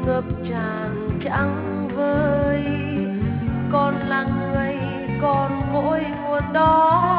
ngập tràn trắng vơi. Con là người, còn mỗi nguồn đó